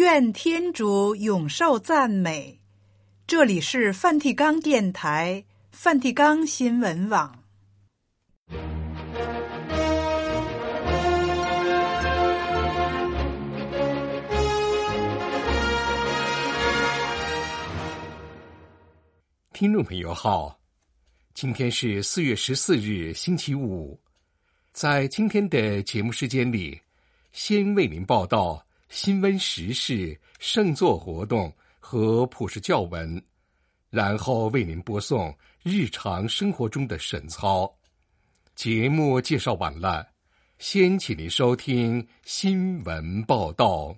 愿天主永受赞美。这里是梵蒂冈电台、梵蒂冈新闻网。 听众朋友好，今天是4月14日星期五。在今天的节目时间里，先为您报道新闻时事、圣座活动和普世教文，然后为您播送日常生活中的神操。节目介绍完了，先请您收听新闻报道。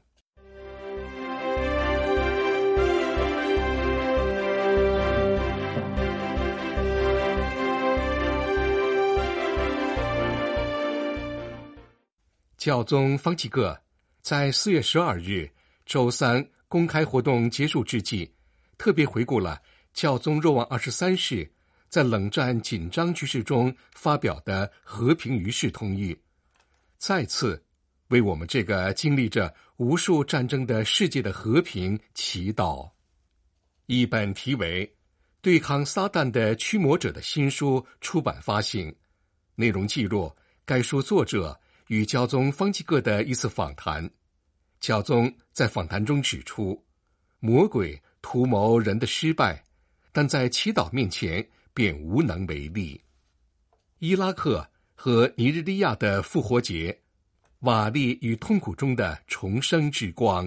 教宗方济各在4月12日周三公开活动结束之际，特别回顾了教宗若望23世在冷战紧张局势中发表的和平于世通谕，再次为我们这个经历着无数战争的世界的和平祈祷。一本题为《对抗撒旦的驱魔者》的新书出版发行，内容记录该书作者与教宗方济各的一次访谈。教宗在访谈中指出，魔鬼图谋人的失败，但在祈祷面前便无能为力。伊拉克和尼日利亚的复活节，瓦砾与痛苦中的重生之光。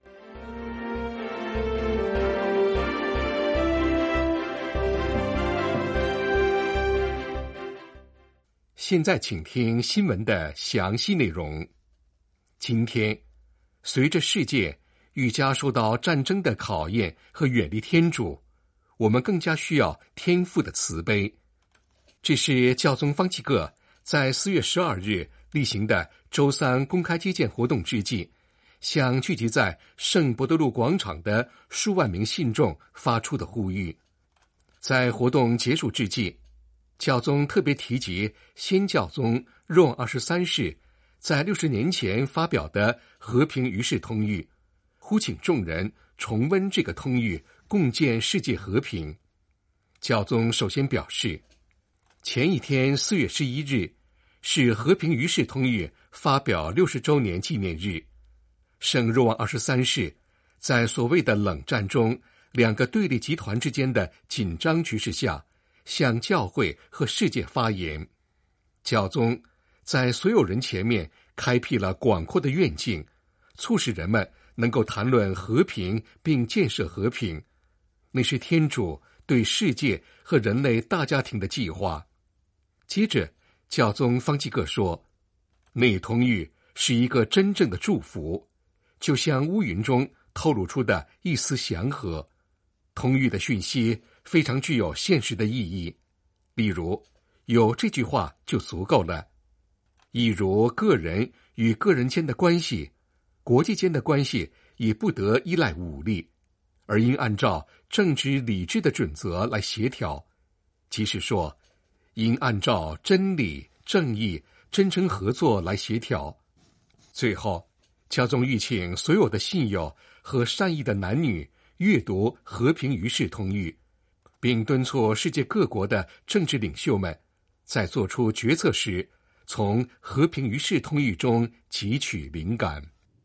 现在请听新闻的详细内容。今天，随着世界愈加受到战争的考验和远离天主，我们更加需要天父的慈悲。这是教宗方济各在4月12日例行的周三公开接见活动之际，向聚集在圣伯多禄广场的数万名信众发出的呼吁。在活动结束之际，教宗特别提及先教宗若望23世在60年前发表的和平于世通谕，呼请众人重温这个通谕，共建世界和平。教宗首先表示，前一天4月11日是和平于世通谕发表60周年纪念日。圣若望23世在所谓的冷战中两个对立集团之间的紧张局势下，向教会和世界发言。教宗在所有人前面开辟了广阔的愿景，促使人们能够谈论和平并建设和平，那是天主对世界和人类大家庭的计划。接着，教宗方济各说，那通谕是一个真正的祝福，就像乌云中透露出的一丝祥和。通谕的讯息非常具有现实的意义，例如有这句话就足够了，一如个人与个人间的关系，国际间的关系也不得依赖武力，而应按照政治理智的准则来协调，即是说应按照真理、正义、真诚合作来协调。最后，教宗吁请所有的信友和善意的男女阅读和平于世通谕，并敦促世界各国的政治领袖们在做出决策时，从和平于世通谕中汲取灵感。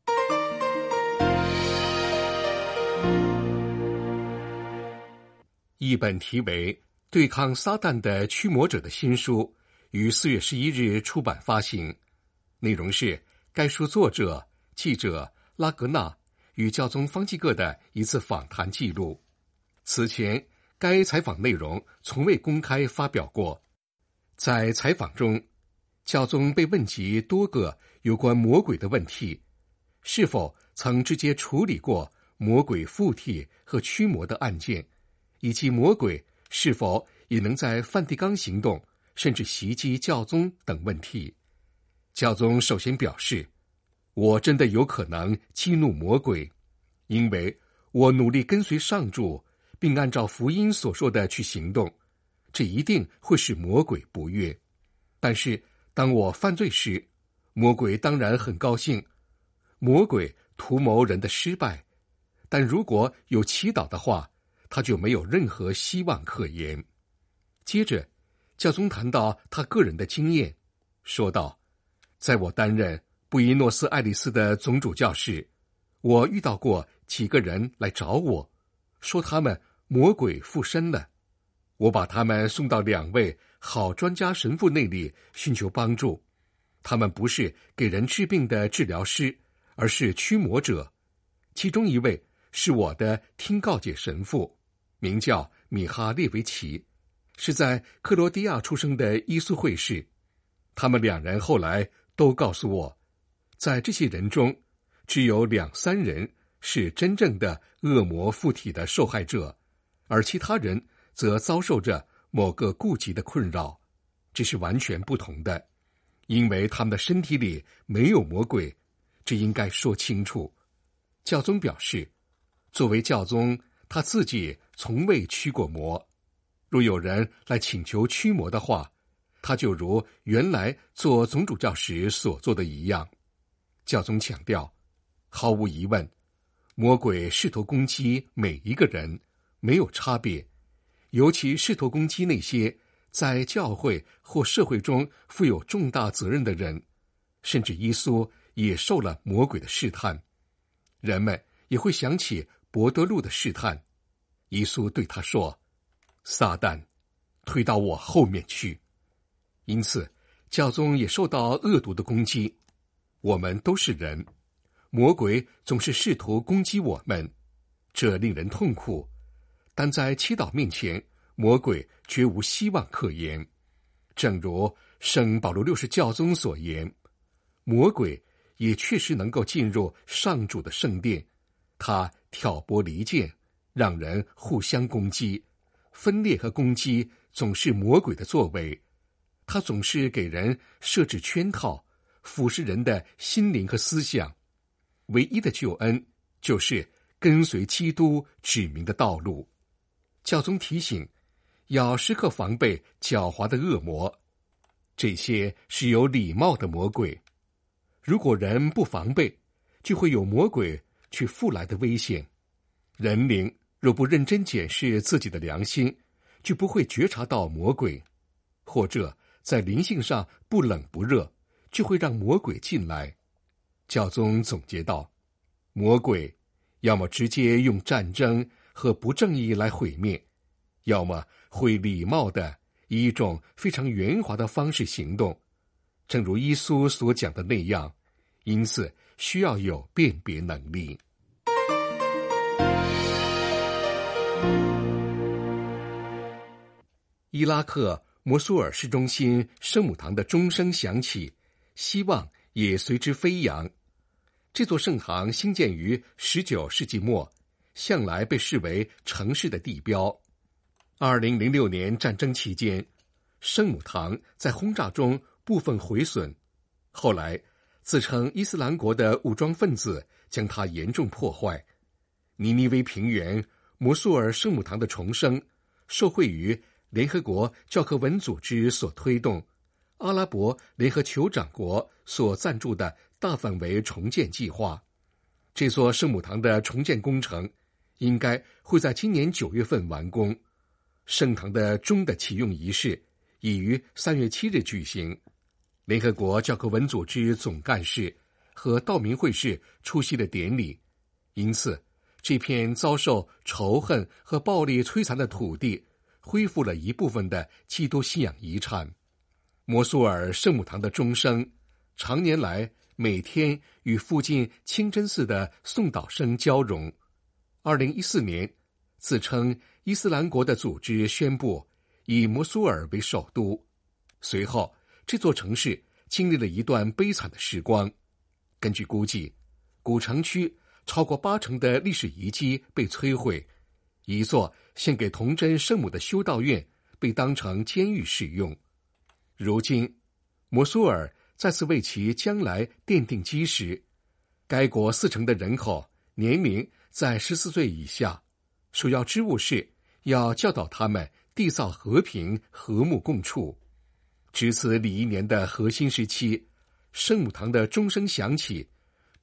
一本题为《对抗撒旦的驱魔者》的新书于4月11日出版发行，内容是该书作者、记者拉格纳与教宗方济各的一次访谈记录。此前，该采访内容从未公开发表过。在采访中，教宗被问及多个有关魔鬼的问题，是否曾直接处理过魔鬼附体和驱魔的案件，以及魔鬼是否也能在梵蒂冈行动，甚至袭击教宗等问题。教宗首先表示，我真的有可能激怒魔鬼，因为我努力跟随上主，并按照福音所说的去行动，这一定会使魔鬼不悦。但是当我犯罪时，魔鬼当然很高兴。魔鬼图谋人的失败， 但如果有祈祷的话，他就没有任何希望可言。接着，教宗谈到他个人的经验，说道：在我担任布宜诺斯艾利斯的总主教时，我遇到过几个人来找我，说他们魔鬼附身了。我把他们送到2位好专家神父那里寻求帮助。他们不是给人治病的治疗师，而是驱魔者。其中一位是我的听告解神父，名叫米哈列维奇，是在克罗地亚出生的伊苏会士。他们2人后来都告诉我，在这些人中，只有2-3人是真正的恶魔附体的受害者，而其他人则遭受着某个痼疾的困扰。这是完全不同的，因为他们的身体里没有魔鬼，这应该说清楚。教宗表示，作为教宗，他自己从未驱过魔。若有人来请求驱魔的话，他就如原来做总主教时所做的一样。教宗强调，毫无疑问，魔鬼试图攻击每一个人，没有差别，尤其试图攻击那些在教会或社会中负有重大责任的人。甚至耶稣也受了魔鬼的试探。人们也会想起伯多禄的试探。耶稣对他说：撒旦，退到我后面去。因此，教宗也受到恶毒的攻击。我们都是人，魔鬼总是试图攻击我们，这令人痛苦。但在祈祷面前，魔鬼绝无希望可言。正如圣保罗6世教宗所言，魔鬼也确实能够进入上主的圣殿，他挑拨离间，让人互相攻击。分裂和攻击总是魔鬼的作为，他总是给人设置圈套，腐蚀人的心灵和思想。唯一的救恩就是跟随基督指明的道路。教宗提醒，要时刻防备狡猾的恶魔，这些是有礼貌的魔鬼。如果人不防备，就会有魔鬼去附来的危险。人灵若不认真检视自己的良心，就不会觉察到魔鬼，或者在灵性上不冷不热，就会让魔鬼进来。教宗总结道，魔鬼要么直接用战争和不正义来毁灭，要么会礼貌地以一种非常圆滑的方式行动，正如耶稣所讲的那样，因此需要有辨别能力。伊拉克摩苏尔市中心圣母堂的钟声响起，希望也随之飞扬。这座圣堂兴建于19世纪末，向来被视为城市的地标。2006年战争期间，圣母堂在轰炸中部分毁损，后来自称伊斯兰国的武装分子将它严重破坏。尼尼微平原摩苏尔圣母堂的重生，受惠于联合国教科文组织所推动，阿拉伯联合酋长国所赞助的大范围重建计划。这座圣母堂的重建工程应该会在今年9月份完工。圣堂的钟的启用仪式已于3月7日举行。联合国教科文组织总干事和道明会士出席了典礼。因此，这片遭受仇恨和暴力摧残的土地恢复了一部分的基督信仰遗产。摩苏尔圣母堂的钟声常年来每天与附近清真寺的诵祷声交融。2014年，自称伊斯兰国的组织宣布以摩苏尔为首都。随后，这座城市经历了一段悲惨的时光。根据估计，古城区超过80%的历史遗迹被摧毁，一座献给童真圣母的修道院被当成监狱使用。如今，摩苏尔再次为其将来奠定基石。该国40%的人口年龄在14岁以下，首要之务是要教导他们缔造和平、和睦共处。值此礼仪年的核心时期，圣母堂的钟声响起，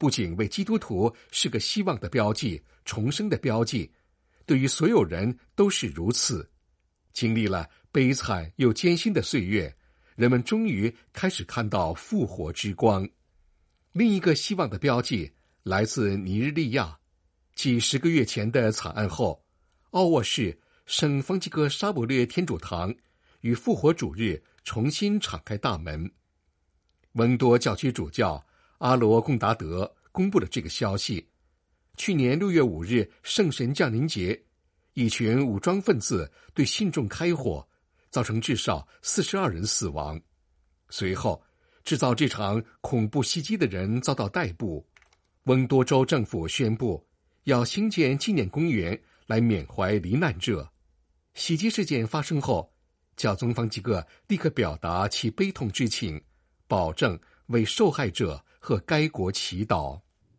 不仅为基督徒是个希望的标记、重生的标记，对于所有人都是如此。经历了悲惨又艰辛的岁月，人们终于开始看到复活之光。另一个希望的标记来自尼日利亚。继10个月前的惨案后，奥沃市圣方济各沙伯略天主堂于复活主日重新敞开大门。温多教区主教阿罗贡达德公布了这个消息。去年6月5日圣神降临节，一群武装分子对信众开火，造成至少42人死亡。随后，制造这场恐怖袭击的人遭到逮捕。温多州政府宣布要兴建纪念公园来缅怀罹难者。袭击事件发生后，教宗方济各立刻表达其悲痛之情，保证为受害者和该国祈祷。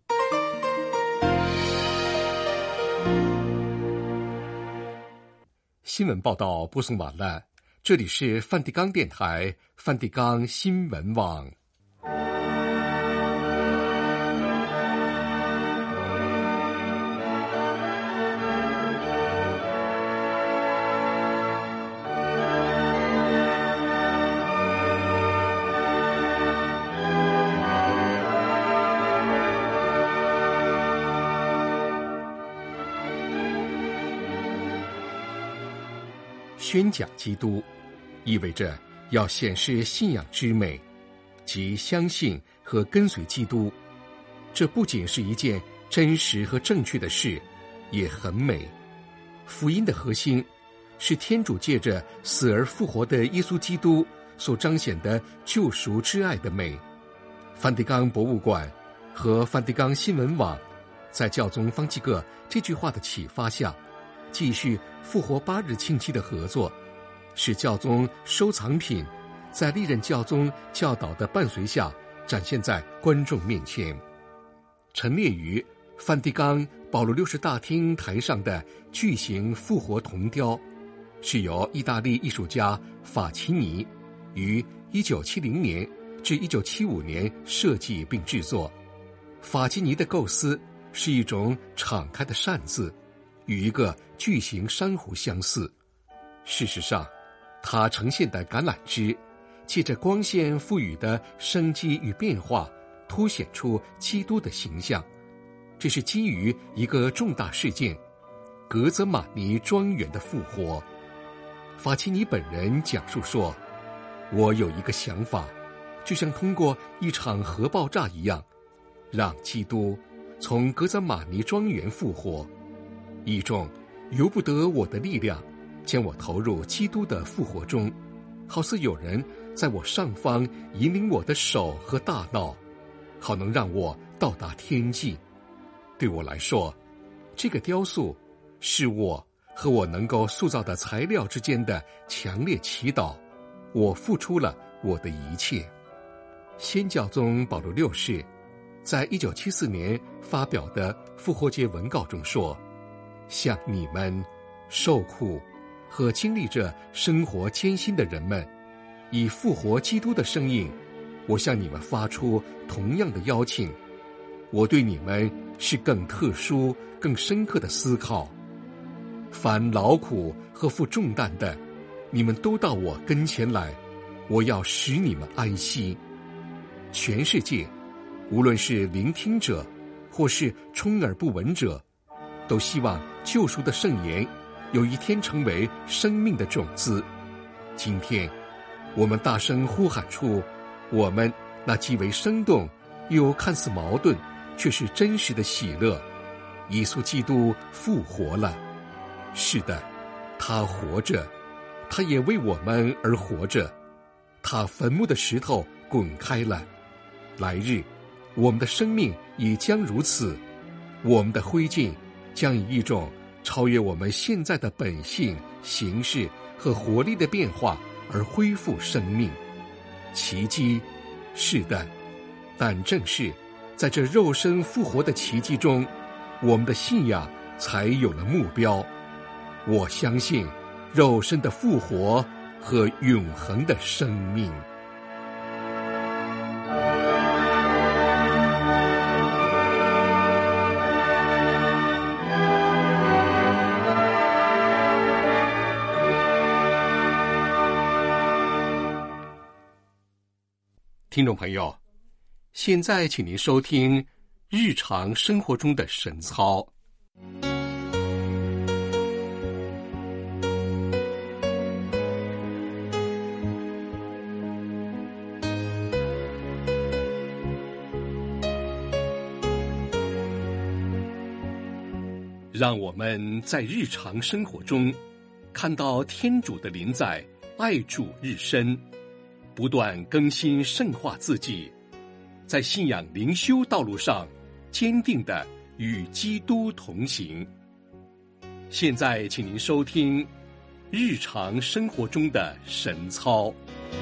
新闻报道播送完了，这里是梵蒂冈电台梵蒂冈新闻网。宣讲基督意味着要显示信仰之美，即相信和跟随基督。这不仅是一件真实和正确的事，也很美。福音的核心是天主借着死而复活的耶稣基督所彰显的救赎之爱的美。梵蒂冈博物馆和梵蒂冈新闻网在教宗方济各这句话的启发下，继续复活8日庆期的合作，使教宗收藏品在历任教宗教导的伴随下展现在观众面前。陈列于梵蒂冈保罗六世大厅台上的巨型复活铜雕，是由意大利艺术家法奇尼于1970年至1975年设计并制作。法奇尼的构思是一种敞开的扇子，与一个巨型珊瑚相似。事实上，它呈现的橄榄枝借着光线赋予的生机与变化，凸显出基督的形象。这是基于一个重大事件——格泽马尼庄园的复活。法奇尼本人讲述说，我有一个想法，就像通过一场核爆炸一样，让基督从格泽马尼庄园复活。一种由不得我的力量将我投入基督的复活中，好似有人在我上方引领我的手和大脑，好能让我到达天际。对我来说，这个雕塑是我和我能够塑造的材料之间的强烈祈祷。我付出了我的一切。先教宗保罗六世在1974年发表的复活节文告中说，向你们受苦和经历着生活艰辛的人们，以复活基督的声音，我向你们发出同样的邀请。我对你们是更特殊、更深刻的思考。凡劳苦和负重担的，你们都到我跟前来，我要使你们安息。全世界，无论是聆听者或是充耳不闻者，都希望救赎的圣言有一天成为生命的种子。今天，我们大声呼喊出我们那既为生动又看似矛盾却是真实的喜乐：耶稣基督复活了。是的，他活着，他也为我们而活着。他坟墓的石头滚开了，来日我们的生命也将如此。我们的灰烬将以一种超越我们现在的本性、形式和活力的变化而恢复生命。奇迹，是的，但正是在这肉身复活的奇迹中，我们的信仰才有了目标。我相信肉身的复活和永恒的生命。 听众朋友，现在请您收听日常生活中的神操。让我们在日常生活中看到天主的临在，爱主日深，不断更新圣化自己，在信仰灵修道路上坚定地与基督同行。现在请您收听日常生活中的神操。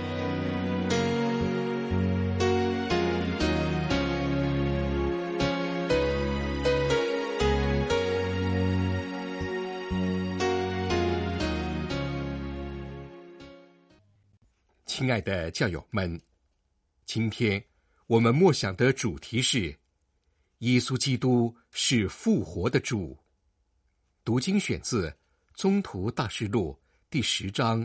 亲爱的教友们，今天我们默想的主题是耶稣基督是复活的主。读经选自宗徒大事录第10章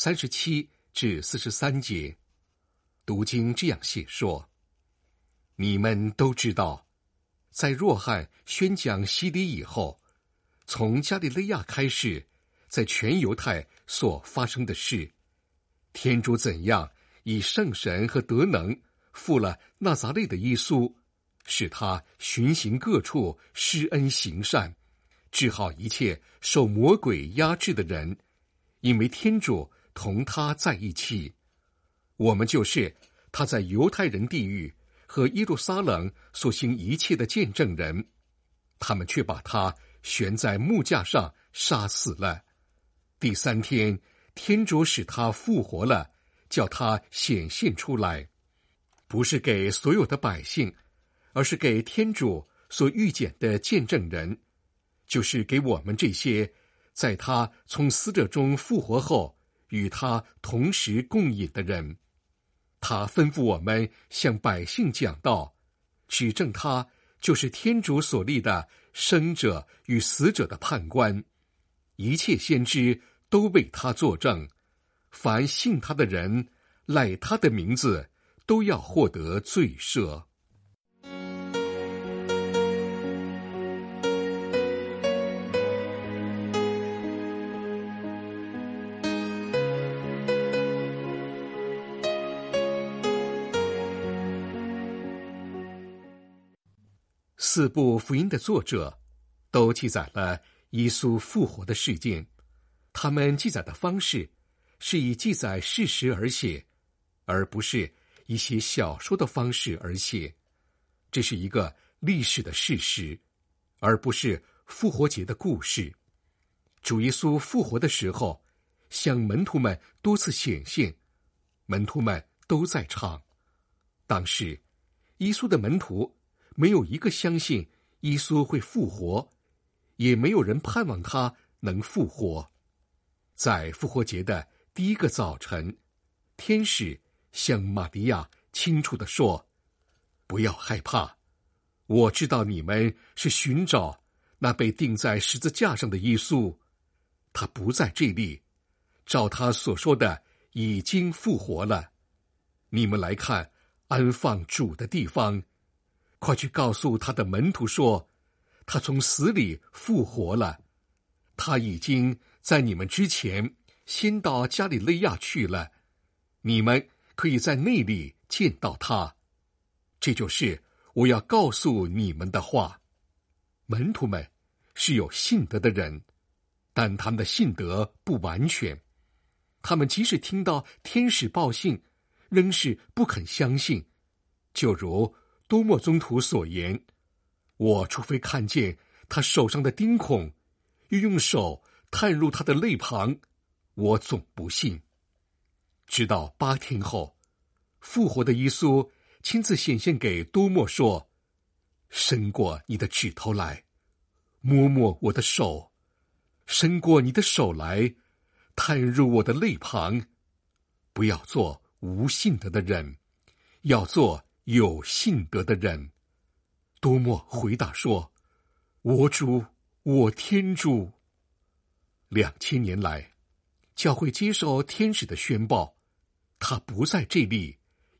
37至43节。读经这样写说：你们都知道，在若翰宣讲洗礼以后，从加利利亚开始，在全犹太所发生的事，天主怎样以圣神和德能复了纳匝肋的耶稣，使他巡行各处，施恩行善，治好一切受魔鬼压制的人，因为天主同他在一起。我们就是他在犹太人地狱和耶路撒冷所行一切的见证人，他们却把他悬在木架上杀死了。第3天，天主使他复活了，叫他显现出来，不是给所有的百姓，而是给天主所预拣的见证人，就是给我们这些在他从死者中复活后与他同时共饮的人。他吩咐我们向百姓讲道，指证他就是天主所立的生者与死者的判官，一切先知都为他作证，凡信他的人，赖他的名字，都要获得罪赦。4部福音的作者都记载了耶稣复活的事件，他们记载的方式是以记载事实而写，而不是一些小说的方式而写。这是一个历史的事实，而不是复活节的故事。主耶稣复活的时候，向门徒们多次显现，门徒们都在场。当时耶稣的门徒没有一个相信耶稣会复活，也没有人盼望他能复活。在复活节的第1个早晨，天使向玛利亚清楚地说：不要害怕，我知道你们是寻找那被钉在十字架上的耶稣，他不在这里，照他所说的已经复活了。你们来看安放主的地方，快去告诉他的门徒说，他从死里复活了，他已经在你们之前先到加利利亚去了，你们可以在那里见到他。这就是我要告诉你们的话。门徒们是有信德的人，但他们的信德不完全，他们即使听到天使报信，仍是不肯相信。就如多默宗徒所言，我除非看见他手上的钉孔，又用手探入他的肋旁，我总不信。直到8天后，复活的耶稣亲自显现给多默说，伸过你的指头来，摸摸我的手，伸过你的手来，探入我的肋旁。不要做无信德的人，要做有信德的人。多默回答说，我主，我天主。2000年来，教会接受天使的宣报，他不在这里，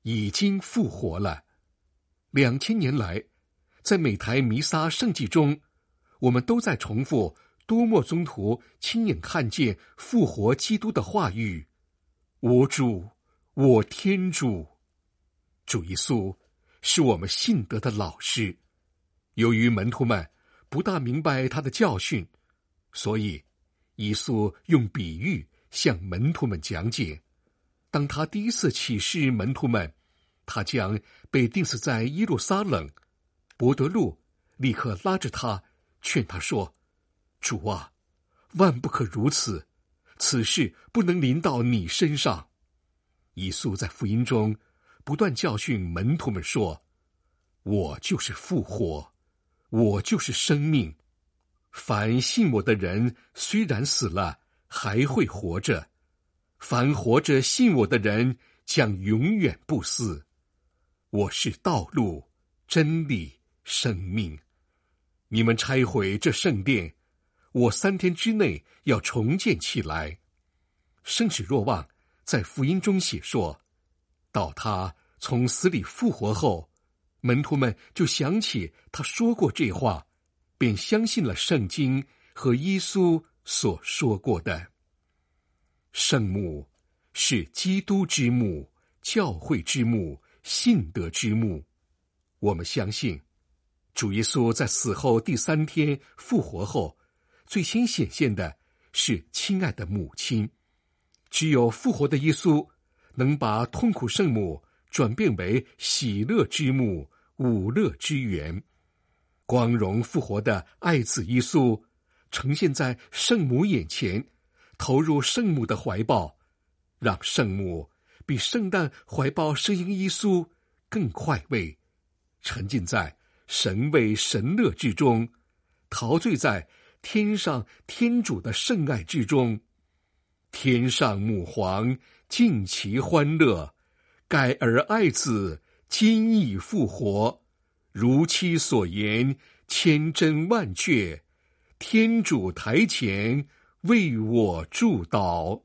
已经复活了。2000年来，在每台弥撒圣祭中，我们都在重复多默宗徒亲眼看见复活基督的话语：我主，我天主。主耶稣是我们信德的老师。由于门徒们不大明白他的教训，所以耶稣用比喻向门徒们讲解。当他第一次启示门徒们他将被钉死在耶路撒冷，伯多禄立刻拉着他，劝他说：主啊，万不可如此，此事不能临到你身上。耶稣在福音中不断教训门徒们说：我就是复活，我就是生命，凡信我的人虽然死了，还会活着，凡活着信我的人将永远不死。我是道路、真理、生命。你们拆毁这圣殿，我3天之内要重建起来。圣使若望在福音中写说，到他从死里复活后，门徒们就想起他说过这话，便相信了圣经和耶稣所说过的。圣墓是基督之墓、教会之墓、信德之墓。我们相信主耶稣在死后第3天复活后，最先显现的是亲爱的母亲。只有复活的耶稣能把痛苦圣母转变为喜乐之母、五乐之源。光荣复活的爱子耶稣呈现在圣母眼前，投入圣母的怀抱，让圣母比圣诞怀抱生婴耶稣更快慰，沉浸在神为神乐之中，陶醉在天上天主的圣爱之中。天上母皇尽其欢乐，盖尔爱子今已复活，如其所言，千真万确，天主台前为我祝祷。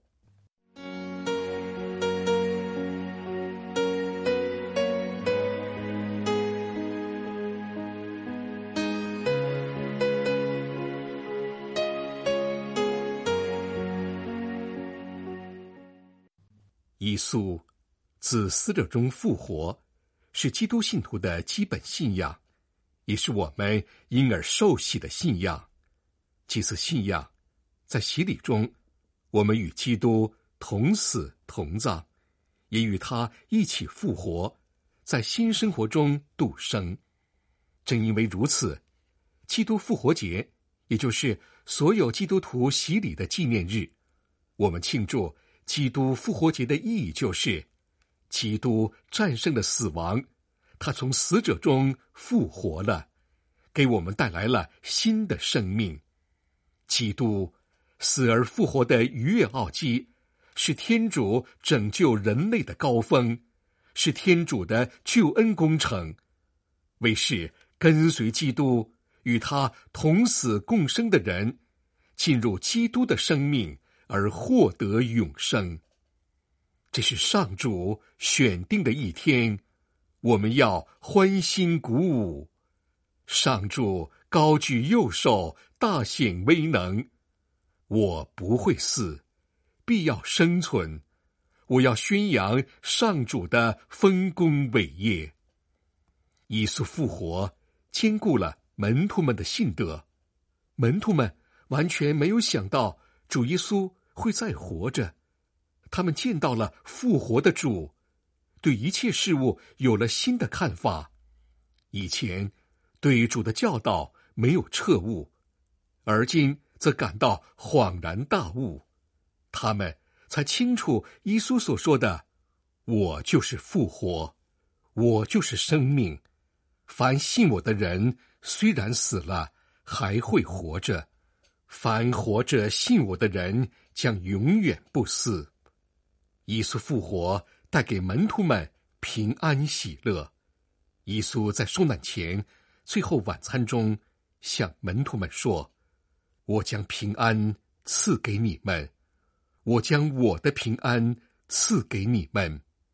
耶稣自死者中复活，是基督信徒的基本信仰，也是我们因而受洗的信仰。祭祀信仰，在洗礼中，我们与基督同死同葬，也与他一起复活，在新生活中度生。正因为如此，基督复活节，也就是所有基督徒洗礼的纪念日，我们庆祝基督复活节的意义就是，基督战胜了死亡，他从死者中复活了，给我们带来了新的生命。基督死而复活的逾越奥基，是天主拯救人类的高峰，是天主的救恩工程，为是跟随基督与他同死共生的人进入基督的生命而获得永生。这是上主选定的一天，我们要欢欣鼓舞。上主高举右手，大显威能。我不会死，必要生存。我要宣扬上主的丰功伟业。耶稣复活兼顾了门徒们的信德，门徒们完全没有想到主耶稣会再活着，他们见到了复活的主，对一切事物有了新的看法。以前对主的教导没有彻悟，而今则感到恍然大悟。他们才清楚耶稣所说的：我就是复活，我就是生命。凡信我的人，虽然死了，还会活着；凡活着信我的人，将永远不死。耶稣复活带给门徒们平安喜乐。耶稣在受难前最后晚餐中向门徒们说：我将平安赐给你们，我将我的平安赐给你们。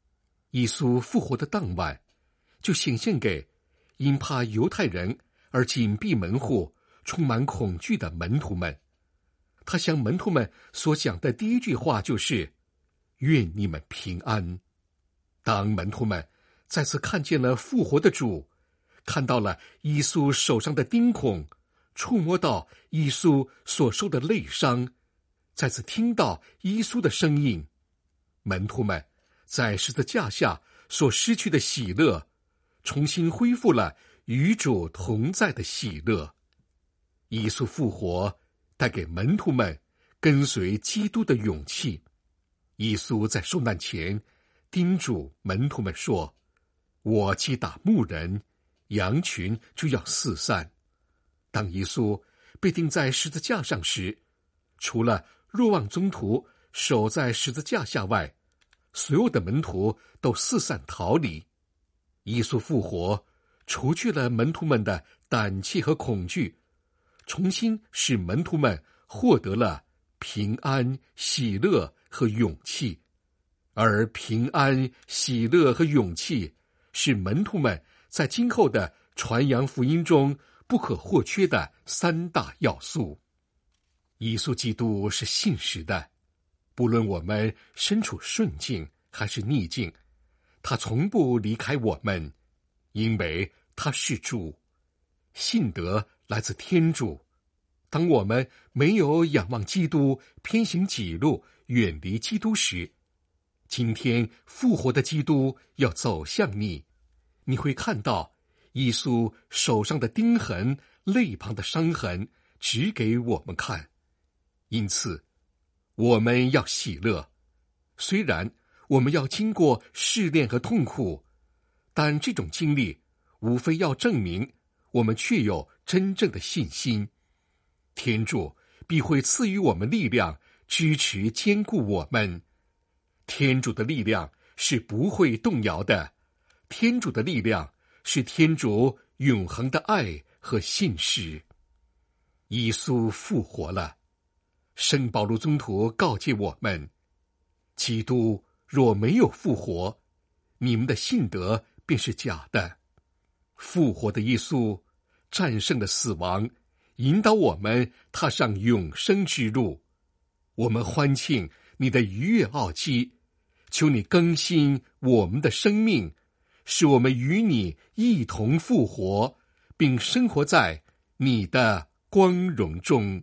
耶稣复活的当晚，就显现给因怕犹太人而紧闭门户、充满恐惧的门徒们。他向门徒们所讲的第一句话就是愿你们平安。当门徒们再次看见了复活的主，看到了耶稣手上的钉孔，触摸到耶稣所受的累伤，再次听到耶稣的声音，门徒们在十字架下所失去的喜乐，重新恢复了与主同在的喜乐。耶稣复活带给门徒们跟随基督的勇气。耶稣在受难前叮嘱门徒们说，我击打牧人，羊群就要四散。当耶稣被钉在十字架上时，除了若望宗徒守在十字架下外，所有的门徒都四散逃离。耶稣复活除去了门徒们的胆怯和恐惧，重新使门徒们获得了平安、喜乐和勇气。而平安、喜乐和勇气是门徒们在今后的传扬福音中不可或缺的三大要素。耶稣基督是信实的，不论我们身处顺境还是逆境，他从不离开我们，因为他是主。信德来自天主。当我们没有仰望基督，偏行己路，远离基督时，今天复活的基督要走向你，你会看到耶稣手上的钉痕、肋旁的伤痕，指给我们看。因此，我们要喜乐。虽然我们要经过试炼和痛苦，但这种经历无非要证明我们确有真正的信心。天主必会赐予我们力量，支持坚固我们。天主的力量是不会动摇的，天主的力量是天主永恒的爱和信实。耶稣复活了。圣保禄宗徒告诫我们，基督若没有复活，你们的信德便是假的。复活的耶稣战胜了死亡，引导我们踏上永生之路。我们欢庆你的逾越奥基，求你更新我们的生命，使我们与你一同复活，并生活在你的光荣中。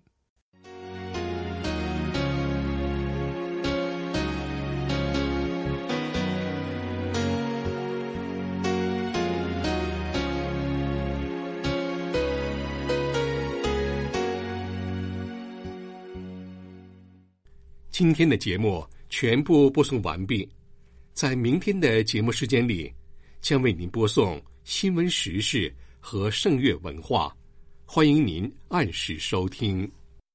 今天的节目全部播送完毕，在明天的节目时间里，将为您播送新闻时事和圣乐文化，欢迎您按时收听。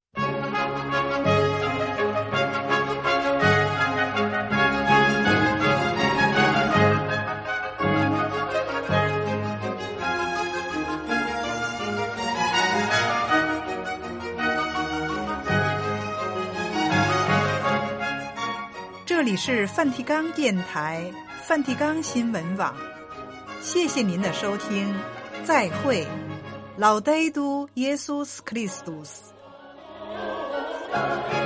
这里是梵蒂冈电台、梵蒂冈新闻网，谢谢您的收听，再会。Laudetur Jesus Christus。